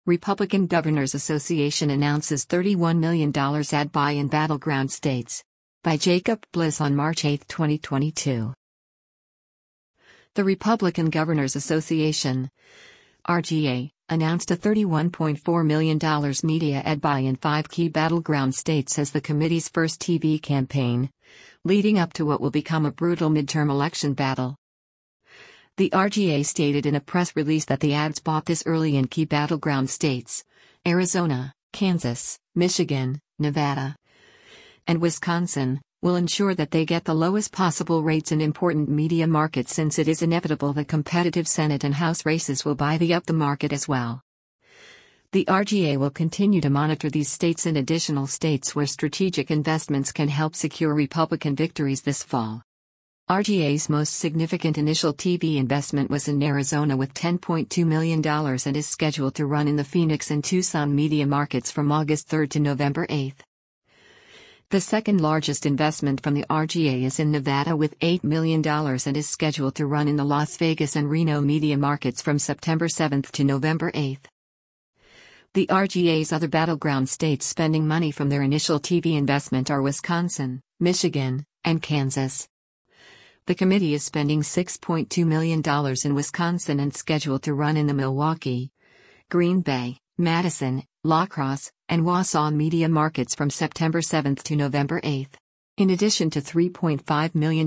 Republican Governors Association announces $31 million ad buy in battleground states. By Jacob Bliss on March 8, 2022. The Republican Governors Association, RGA, announced a $31.4 million media ad buy in 5 key battleground states as the committee's first TV campaign, leading up to what will become a brutal midterm election battle. The RGA stated in a press release that the ads bought this early in key battleground states, Arizona, Kansas, Michigan, Nevada, and Wisconsin, will ensure that they get the lowest possible rates in important media markets, since it is inevitable that competitive Senate and House races will buy up the market as well. The RGA will continue to monitor these states and additional states where strategic investments can help secure Republican victories this fall. RGA's most significant initial TV investment was in Arizona with $10.2 million and is scheduled to run in the Phoenix and Tucson media markets from August 3 to November 8. The second largest investment from the RGA is in Nevada with $8 million and is scheduled to run in the Las Vegas and Reno media markets from September 7 to November 8. The RGA's other battleground states spending money from their initial TV investment are Wisconsin, Michigan, and Kansas. The committee is spending $6.2 million in Wisconsin and scheduled to run in the Milwaukee, Green Bay, Madison, La Crosse, and Wausau media markets from September 7 to November 8. In addition to $3.5 million,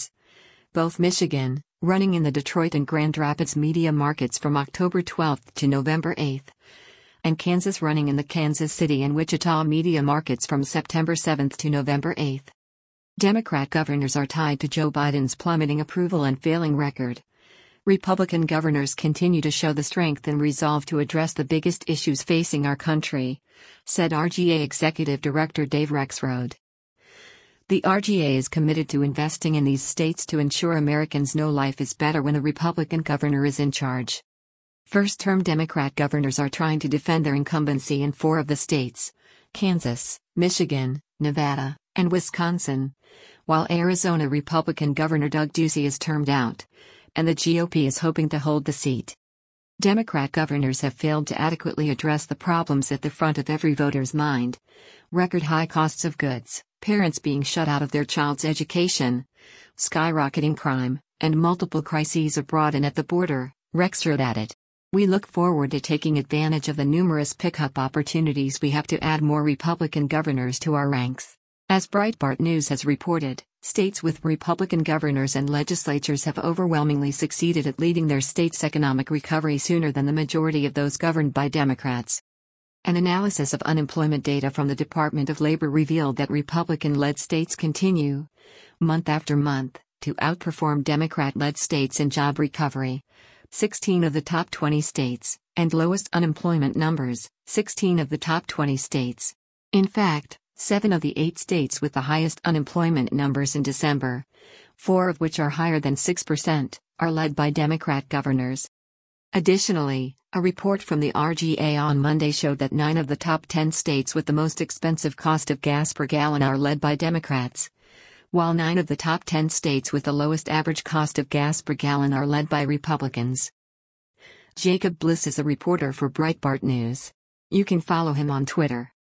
both Michigan, running in the Detroit and Grand Rapids media markets from October 12 to November 8, and Kansas running in the Kansas City and Wichita media markets from September 7 to November 8. Democrat governors are tied to Joe Biden's plummeting approval and failing record. Republican governors continue to show the strength and resolve to address the biggest issues facing our country, said RGA Executive Director Dave Rexroad. The RGA is committed to investing in these states to ensure Americans know life is better when a Republican governor is in charge. First-term Democrat governors are trying to defend their incumbency in 4 of the states: Kansas, Michigan, Nevada, and Wisconsin, while Arizona Republican Governor Doug Ducey is termed out, and the GOP is hoping to hold the seat. Democrat governors have failed to adequately address the problems at the front of every voter's mind: record high costs of goods, parents being shut out of their child's education, skyrocketing crime, and multiple crises abroad and at the border, Rexroad added. We look forward to taking advantage of the numerous pickup opportunities we have to add more Republican governors to our ranks. As Breitbart News has reported, states with Republican governors and legislatures have overwhelmingly succeeded at leading their state's economic recovery sooner than the majority of those governed by Democrats. An analysis of unemployment data from the Department of Labor revealed that Republican-led states continue, month after month, to outperform Democrat-led states in job recovery. 16 of the top 20 states, and lowest unemployment numbers, 16 of the top 20 states. In fact, 7 of the 8 states with the highest unemployment numbers in December, 4 of which are higher than 6%, are led by Democrat governors. Additionally, a report from the RGA on Monday showed that 9 of the top 10 states with the most expensive cost of gas per gallon are led by Democrats, while 9 of the top 10 states with the lowest average cost of gas per gallon are led by Republicans. Jacob Bliss is a reporter for Breitbart News. You can follow him on Twitter